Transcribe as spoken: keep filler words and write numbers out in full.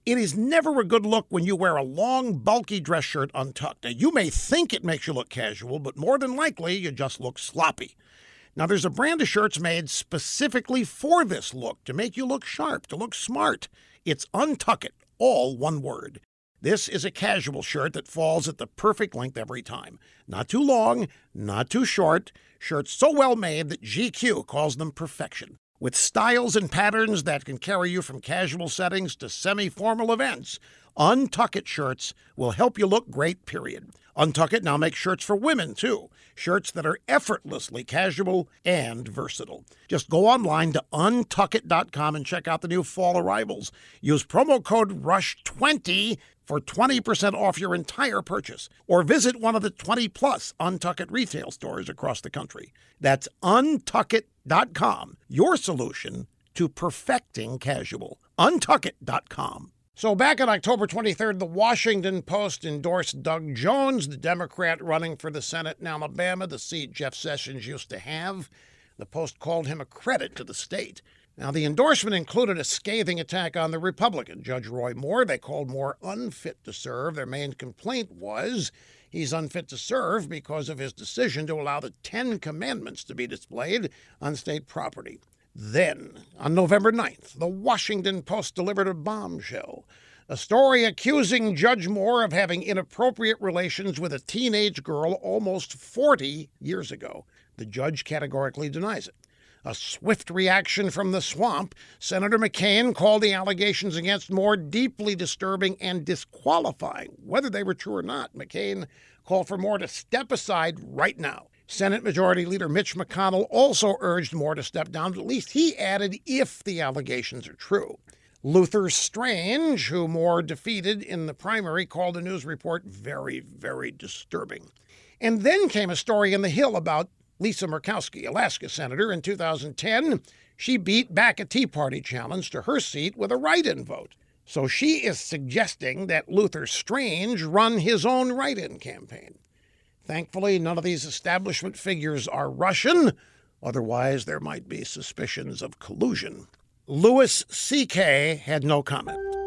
It is never a good look when you wear a long, bulky dress shirt untucked. Now, you may think it makes you look casual, but more than likely, you just look sloppy. Now, there's a brand of shirts made specifically for this look, to make you look sharp, to look smart. It's Untuck It, all one word. This is a casual shirt that falls at the perfect length every time. Not too long, not too short. Shirts so well made that G Q calls them perfection. With styles and patterns that can carry you from casual settings to semi-formal events, Untuck It shirts will help you look great, period. Untuck It now makes shirts for women, too. Shirts that are effortlessly casual and versatile. Just go online to untuck it dot com and check out the new fall arrivals. Use promo code rush twenty for twenty percent off your entire purchase. Or visit one of the twenty plus Untuck It retail stores across the country. That's untuck it dot com, your solution to perfecting casual. untuck it dot com. So back on October twenty-third, the Washington Post endorsed Doug Jones, the Democrat running for the Senate in Alabama, the seat Jeff Sessions used to have. The Post called him a credit to the state. Now, the endorsement included a scathing attack on the Republican, Judge Roy Moore. They called Moore unfit to serve. Their main complaint was he's unfit to serve because of his decision to allow the Ten Commandments to be displayed on state property. Then, on November ninth, the Washington Post delivered a bombshell, a story accusing Judge Moore of having inappropriate relations with a teenage girl almost forty years ago. The judge categorically denies it. A swift reaction from the swamp, Senator McCain called the allegations against Moore deeply disturbing and disqualifying. Whether they were true or not, McCain called for Moore to step aside right now. Senate Majority Leader Mitch McConnell also urged Moore to step down, but at least he added if the allegations are true. Luther Strange, who Moore defeated in the primary, called the news report very, very disturbing. And then came a story in The Hill about Lisa Murkowski, Alaska senator. In two thousand ten, she beat back a Tea Party challenge to her seat with a write-in vote. So she is suggesting that Luther Strange run his own write-in campaign. Thankfully, none of these establishment figures are Russian. Otherwise, there might be suspicions of collusion. Louis C K had no comment.